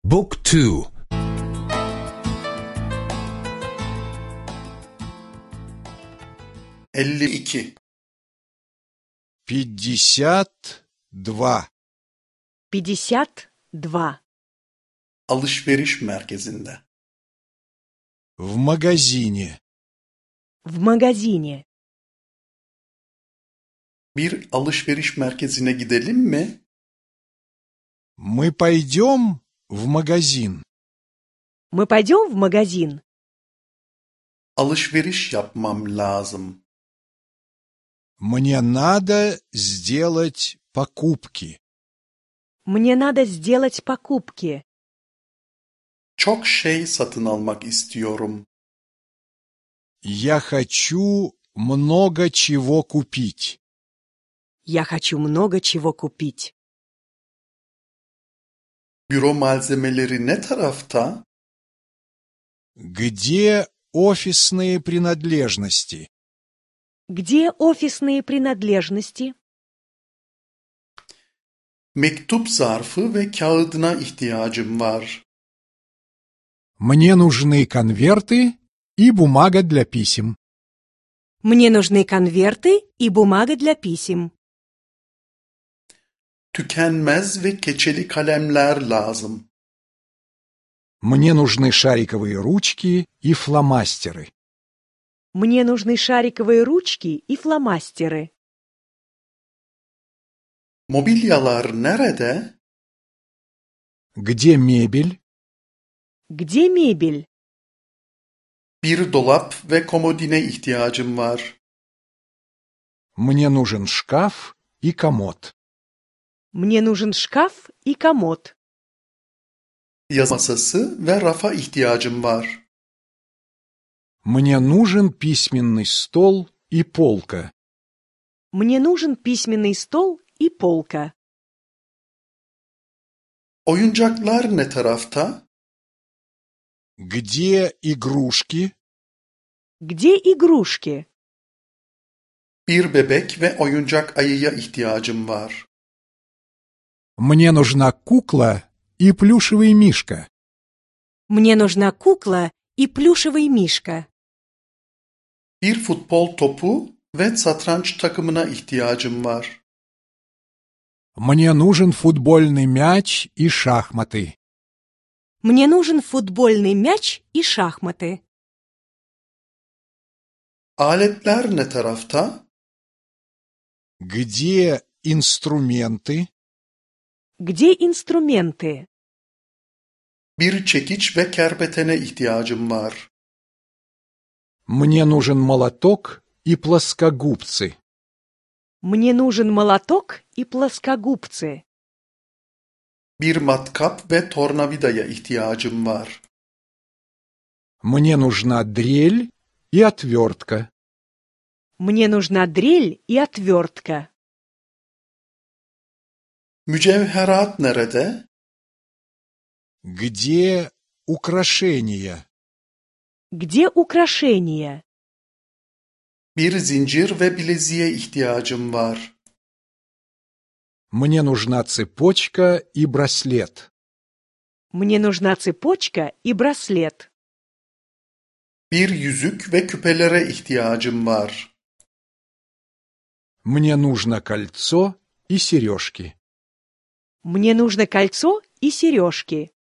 Book 2. 52. 52. 52. Alışveriş merkezinde. В магазине. В магазине. Bir alışveriş merkezine gidelim mi? Мы пойдем в магазин. Мы пойдем в магазин? Alışveriş yapmam lazım. Мне надо сделать покупки. Мне надо сделать покупки. Çok şey satın almak istiyorum. Я хочу много чего купить. Я хочу много чего купить. Büro malzemeleri ne tarafta? Где офисные принадлежности? Где офисные принадлежности? Mektup zarfı ve kağıdına ihtiyacım var. Мне нужны конверты и бумага для писем. Мне нужны конверты и бумага для писем. Tükenmez ve keçeli kalemler lazım. Мне нужны шариковые ручки и фломастеры. Мне нужны шариковые ручки и фломастеры. Mobilyalar nerede? Где мебель? Где мебель? Bir dolap ve komodine ihtiyacım var. Мне нужен шкаф и комод. Мне нужен шкаф и комод. Yazı masası ve rafa ihtiyacım var. Мне нужен письменный стол и полка. Мне нужен письменный стол и полка. Oyuncaklar ne tarafta? Где игрушки? Где игрушки? Bir bebek ve oyuncak ayıya ihtiyacım var. Мне нужна кукла и плюшевый мишка. Мне нужна кукла и плюшевый мишка. Bir futbol topu ve satranç takımına ihtiyacım var. Мне нужен футбольный мяч и шахматы. Мне нужен футбольный мяч и шахматы. Aletler ne tarafta? Где инструменты? Где инструменты? Bir çekiç ve kerpetene ihtiyacım var. Мне нужен молоток и плоскогубцы. Мне нужен молоток и плоскогубцы. Bir matkap ve tornavidaya ihtiyacım var. Мне нужна дрель и отвертка. Мне нужна дрель и отвертка. Mücevherat nerede? Где украшения? Где украшения? Bir zincir ve bileziğe ihtiyacım var. Мне нужна цепочка и браслет. Мне нужна цепочка и браслет. Bir yüzük ve küpelere ihtiyacım var. Мне нужно кольцо и сережки. Мне нужно кольцо и сережки.